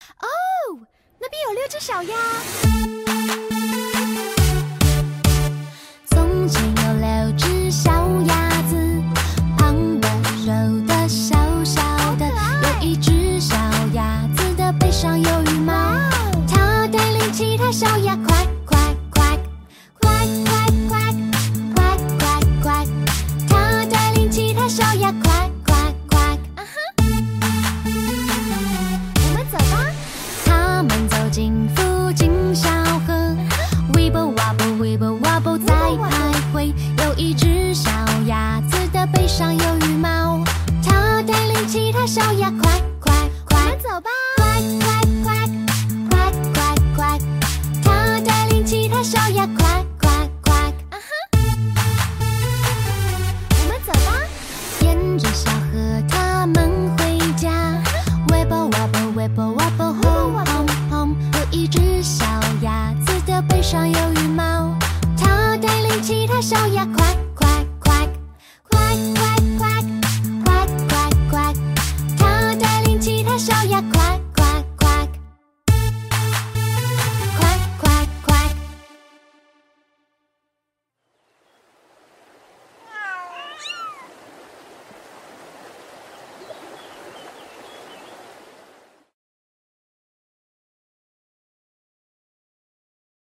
哦，那边有6只小鸭。从前有6只小鸭子，胖的、瘦的、小小的。有一只小鸭子的背上有羽毛，它带领其他小鸭快快快快快快快快快，它带领其他小鸭快快快。我们走吧。他们走进附近小河，Wibble wobble Wibble wobble 在徘徊。有一只小鸭子的背上有羽毛，它带领其他小鸭快快快，我们走吧。快快